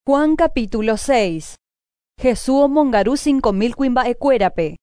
Juan capítulo 6. Jesús mongaru 5.000 cuimba'ekuérape.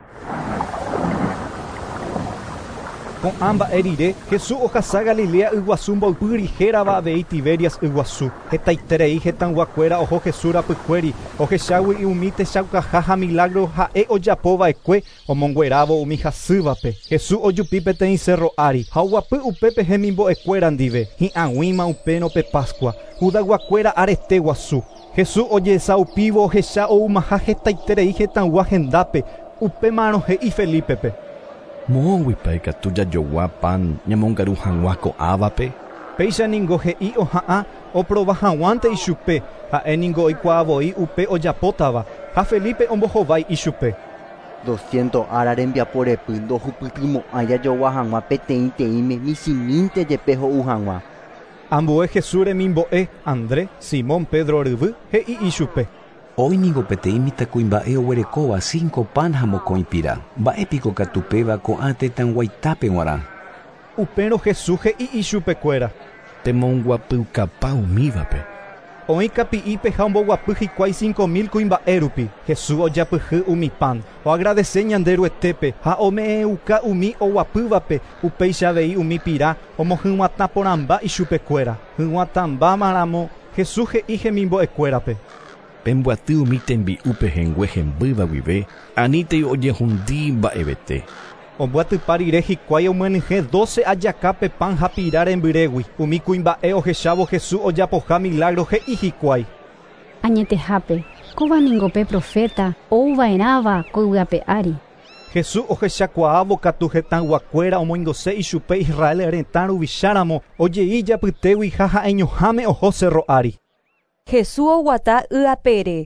Con amba erire, Jesús ohasa Galilea iguasu mboypýri hérava avei Tiberias iguasu. Hetaiterei hetanguakuéra oho Jesús rapykuéri, ohechágui umi techaukaha ha milagro ha'e ojapóva'ekue omonguerávo umi hasývape. Jesús ojupi peteĩ Cerro Ári, ha oguapy upépe hemimbo'ekuéra ndive, hi'ag̃uíma upénope Pascua, hudaguakuéra arete guasu. Jesús ojesaupivo ohecha oumaha hetaiterei hetãgua hendápe, upémarõ he'i Felípepe. Moõguipa ikatu jajogua pan ñamongaru hag̃ua ko'ávape. Péicha ningo he'i oha'ã oprova hag̃uánte ichupe, ha'e ningo oikuaavoi upe ojapótava, ha Felipe ombohovái ichupe. 200 ára rembiaporepy ndohupytymo'ã jajogua hag̃ua peteĩteĩme michĩmínte jepe ho'u hag̃ua. Ambue Jesús remimbo'e André, Simón Pedro ryvy, he'i ichupe. Oiningo peteĩ mitãkuimba'e oguerekóva 5 pan ha mokõi pira. Mba'épiko katupéva ko'ã tetãguaitápe g̃uarã. Upérõ Jesús he'i ichupekuéra. Temonguapykapa umívape. Oĩ kapi'ípe ha omboguapy hikuái 5.000 kuimba'e rupi. Jesús ojapyhy umi pan, oagradece ñande ry'etépe ha ome'ẽuka umi oguapývape upéicha avei umi pira omohyg̃uatã porãmba ichupekuéra. Hyg̃uatãmbámaramo Jesús he'i hemimbo'ekuérape. Pemboaty umi tembi'úpe hengue hembýva guive, aníntei ojehundi mba'evete. Omboatypa rire hikuái omyenyhẽ 12 ajakápe pan ha pira rembyrégui. Umi kuimba'e ohechávo Jesús ojapoha milagro he'i hikuái. Añetehápe, kóvaningópe profeta ouva'erãva ko'yguape ári. Jesús ohechakuaávo katu hetãguakuéra omoingose ichupe Israel retã ruvicharamo ojei japytégui ha ha'eñoháme oho Cerro Ári. Jesús oguata y'apére.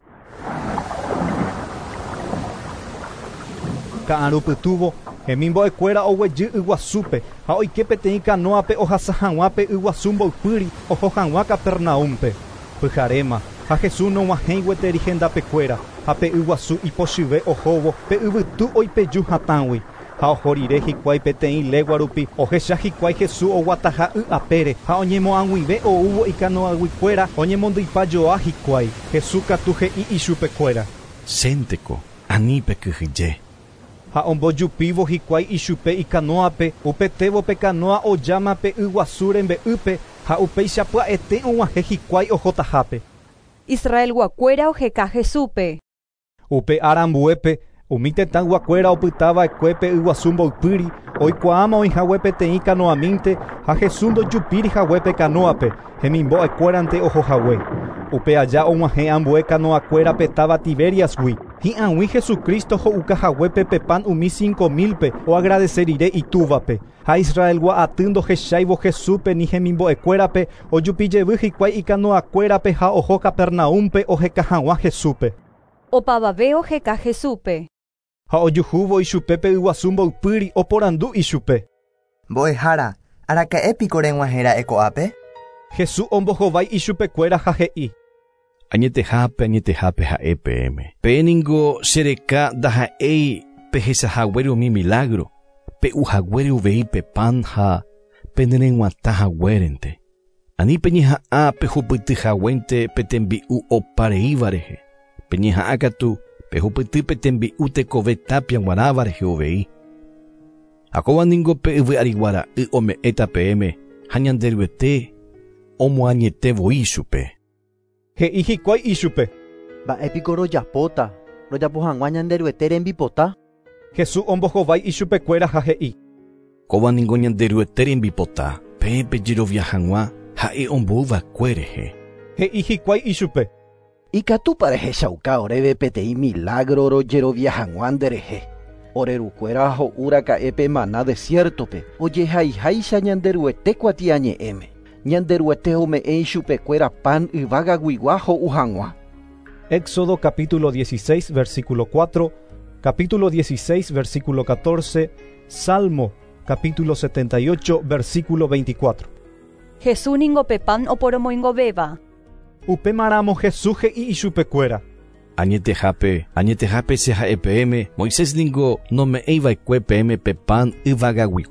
Ka'arupytúvo hemimbo'ekuéra oguejy yguasúpe ha oike peteĩ kanóape ohasa hag̃uápe yguasu mboypýri oho hag̃ua Capernaúmpe. Pyharéma ha Jesús nog̃uahẽ gueteri hendapekuéra ha pe yguasu ipochyve ohóvo pe yvytu oipeju hatãgui. Ha oho rire hikuái peteĩ légua rupi ohecha hikuái Jesús oguataha y'apére ha oñemo'ag̃uive oúvo ikano'ag̃uikuéra oñemondýipa hikuái. Jesús katu he'i ichupekuéra. Chénteko, anípe kyhyje. Ha ombojupívo hikuái ichupe ikanoape, upetévo pe canoa ojámape yguasu rembe'ýpe ha upéicha pya'ete og̃uahẽ hikuái oho tahápe. Israel guakuéra oheka Jesúpe. Upe arambuépe umi tetãguakuéra opytava'ekuépe yguasu mboypýri oikuaáma oĩhague peteĩ kanoamínte ha Jesús ndojupíri haguépe kanóape hemimbo'ekuérante ohohague. Upe aja og̃uahẽ ambue kanoakuérape táva Tiberiasgui. Hi'ãgui Jesucristo ho'uka haguépe pe pan umi 5.000pe oagradecer rire itúvape. Ha Israel gua'aty ndohecháivo Jesúspe ni hemimbo'ekuérape ojupijevy hikuái ikanoakuérape ha oho Capernaúmpe oheka hag̃ua Jesúspe. Opavave oheka Jesúpe. Ha ojuhúvo ichupépe yguasu mboypýri oporandu ichupe. Mbo'ehára, araka'épiko reg̃uahẽra'e ko'ápe? Jesús ombohovái ichupekuéra ha he'i. Añetehápe ha'e peẽme. Péningo chereka ndaha'éi pehechahaguére umi milagro, pe'uhaguére uvei pe pan ha penereg̃uatãhaguérente. Ani peñeha'ã pehupytyhaguénte petembi'u opareíva rehe. Peñeha'ã katu pehupyty petembi'u tekove tapia g̃uarãva rehe uvei. Akóvaniko pe yvy ariguara'y ome'ẽta peẽme ha ñande ryete omoañetevoi ichupe. He'i hikuái ichupe. Mba'épiko rojapóta, rojapo hag̃ua ñande ryete rembipota. Jesús ombohovái ichupekuéra ha he'i. Kóvaniko ñande ryete rembipota, pépe jerovia hag̃ua ha'e ombova'ekue rehe. He'i hikuái ichupe. Ikatúpa rehechauka oréve peteĩ milagro rojerovia hag̃ua nderehe. Orerukuéra ho'úraka'épe Maná desiertope ojehaiháicha ñande ryete kuatiañe'ẽme. Ñande ryete ome'ẽ ichupekuéra pan yvagaguigua ho'u hag̃ua. Éxodo capítulo 16 versículo 4, capítulo 16 versículo 14, Salmo capítulo 78 versículo 24. Jesús ningope pan oporomoingovéva. Upémaramo Jesús he'i ichupekuéra. Añetehápe se ha'e peẽme Moisés ningo nome'ẽiva'ekue peẽme pe pan yvagaguigua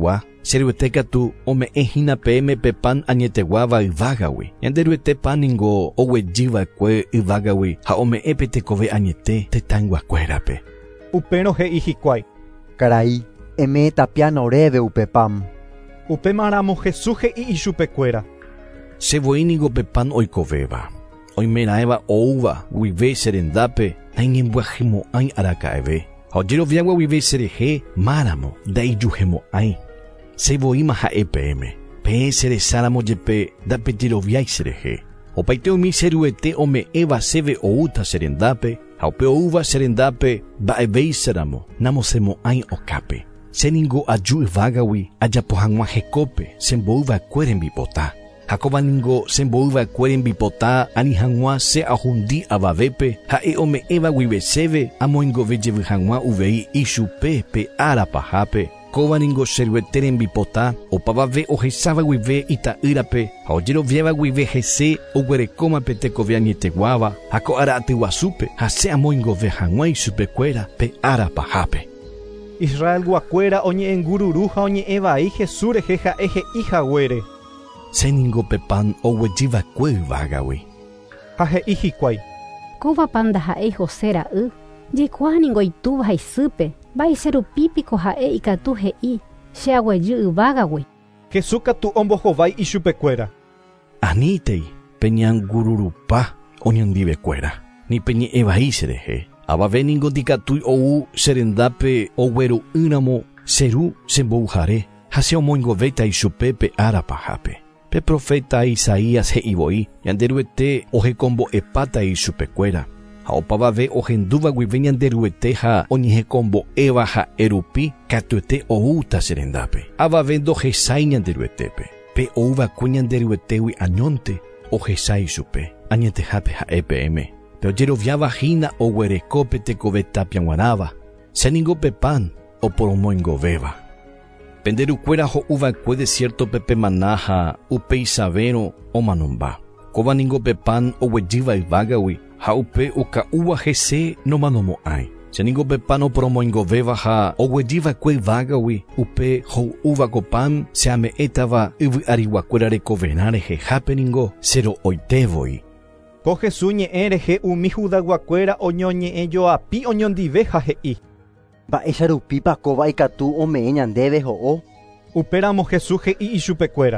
Seruete katu ome ehina peme pepan añeteguava ivagawi. Yanderuete paningo owejiva kwe ivagawi. Ha ome epete kove añete tetangua kuerape. Upeno he ihikuai. Carai, eme tapiano reve upepam. Upe maramo Jesús he ishupecuera. Se voinigo pepan oikoveva. Oimeraeva ouva wive serendape. Naingembuajimo ai arakaeve. Hojero viagua wive sereje maramo. Daiyujemo ai. Se voima ha EPM. Pe sere saramo jepe da petiro viai sereje. Opaiteo mi seruete ome eva seve outa serendape. Haupe ouva serendape ba evei seramo. Namosemo ai okape. Seningo aju vagawi ajapohangwa hekope. Sembouva kueren bipota. Hakobaningo sembouva kueren bipota. Anihangwa se ahundi avavepe. Hae ome eva wibeseve. Amoingo vejevihangwa uvei ishupe pe arapahape. Kobaningo serueteren bipota, opava ve ojesava wive ita irape, haojero vieva wive jese, oguerecoma peteco viañete guava, hako ara atiwasupe, hase amoingo ve hanguay supecuera, pe ara pajape. Israel guacuera oñe en gururuja oñe eva y Jesús jeja eje hija güere. Seningo pepan owejiva kue vagawi. Jaje ihikuai. Koba panda hae josera Jekuaningo ituba haisupe. Vai ser upípico hae ikatu hei. Sheaweyu vagawi. Jesús katu ombojovai ishupecuera. Anitei, peñan gururupa, oñandive cuera. Ni peñe evaí sereje. Abaveningo dikatui ou serendape oweru unamo seru sembujare. Hase omoingo veta ishupepe arapajape. Pe profeta Isaías he iboi, yanderuete oje combo epata ishupecuera. Haopava ve ojenduva guiveñan derueteja oñeje combo eva ha erupi katuete outa serendape. Ava vendo jesaiñan deruetepe. Pe ouva cuñan deruetewi añonte o jesai supe. Añetejape ha EPM. Pero yero viava jina o huerecope te covetapian guanava. Seningo pepan o poromoingo beba. Penderu cuera ho uva cue desierto pepe manaja upe isavero o manomba. Kobaningo pepan o huejiva y vagawi. Haupe uka uwa jese no manomo ai. Seningo pepano promoingo beba ha o huejiva cue vagawi upe ho uva copan se ame etava uvi ariwacuera recovenare he happeningo cero oitevoi. Ko Jesús ñe ereje umi judaguacuera oñoñe ello api oñondiveja hei. Ba'echarupipa kóva ikatu omee ñandéve ho'o. Upéramo Jesús hei ishupecuera.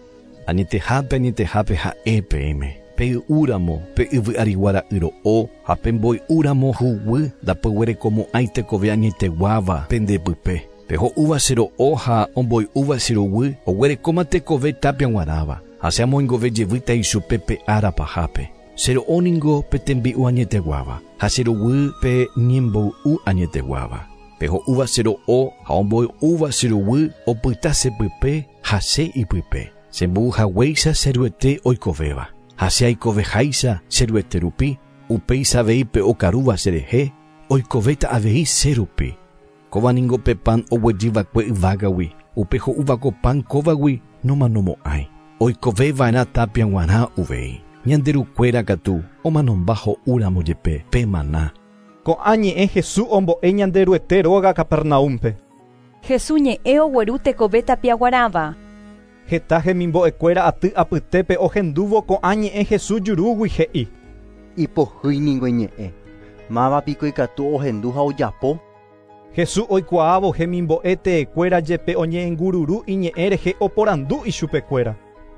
Añetehape ha EPM. Pe uramo, pe yvy ariguara yro'o, ha pemboi uramo huguy, da peguere como aite kove añeteguáva pendepype. Pe ho'úva chero'o ha omboi uva cheroguy, oguerekóma tekove tapiaguaráva. Ha se amoingove jevýta ichupe pe arapahápe. Chero'óningo pe tembi'u añeteguáva, ha cheroguy pe ñembo'u añeteguáva. Pe ho'úva chero'o ha omboi uva cheroguy opyta sepype ha che ipype. Sembo'uhaguéicha cheruete oikovéva. Hase aikoveháicha cheruete rupi, upéicha aveipe okarúva cherehe, oikoveta avei cherupi. Kóvaningo pepan oguejivakue yvágagui, upe ho'úvako pan kóvagui nomanomo'ãi. Oikovéva'erã tapiaguarã uvei. Ñanderukuéra katu omanomba ho'úramo jepe pe maná. Ko'ã ñe'ẽ Jesús ombo'e ñanderuete róga Capernaúmpe. Jesús ñe'ẽ ogueru tekove tapiaguaráva. Heta hemimbo'ekuéra aty apytépe ohendúvo ko'ã ñe'ẽ Jesús jurúgui he'i. Ipohýingo ñe'ẽ. Mávapiko ikatu ohendu ha ojapo. Jesús oikuaávo hemimbo'e teekuéra jepe oñe'ẽngururu iñe'ẽ rehe oporandu ichupekuéra.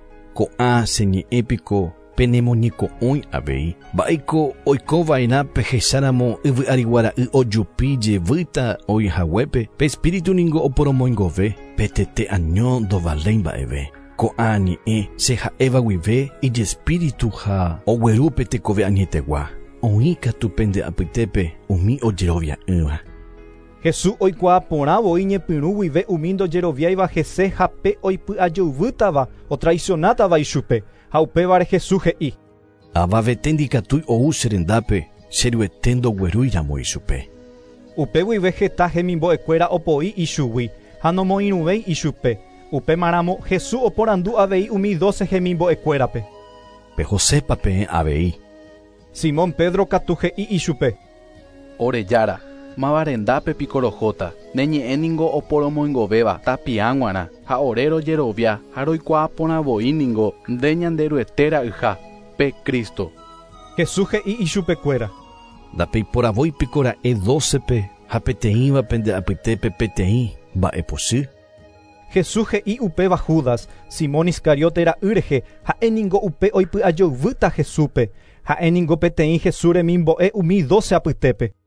Ko'ã señe'ẽpiko penemoñeko'õi avei. Mba'éiko oikova'erã pehecháramo yvy'ariguara'y ojupi jevýta oihaguépe pe espírituningo oporomoingove pe tete año ndovaléi mba'eve. Ko'ã ñe'ẽ che ha'éva guive ijespíritu ha oguerúpe tekove añetegua. Oĩ katu pende apytépe umi ojerovia'ỹva. Jesús oikuaa porãvoi ñepyrũ guive umi ndojeroviáiva hese ha pe oipy'ajoyvýtava otraicionátava ichupe. Ha upévare Jesús he'i. Avavete ndikatúi ou cherendápe cheruete ndoguerúiramo ichupe. Upe guive heta hemimbo'ekuéra opoi ichugui ha nomoirũvéi ichupe. Upe maramo Jesús oporandu avei umi 12 hemimbo'ekuérape. Pe Josépa peẽ avei. Simón Pedro katu he'i ichupe. Ore jára, mavarendápe pikorohóta, neñe'ẽningo oporomoingovéva tapiãg̃uarã ha ore rojerovia ha roikuaa porãvoíningo nde ñanderuete ra'yha pe Cristo. Jesús he'i ichupekuéra: Ndapeiporavói pikora'e 12pe ha peteĩvape nde apytépe peteĩ mba'e posy. Jesús he'i upéva Judas, Simón Iscariote ra'y rehe, ha'éningo upe oipy'ajoyvýta Jesúspe, ha'éningo peteĩ Jesús remimbo'e umi 12 apytépe.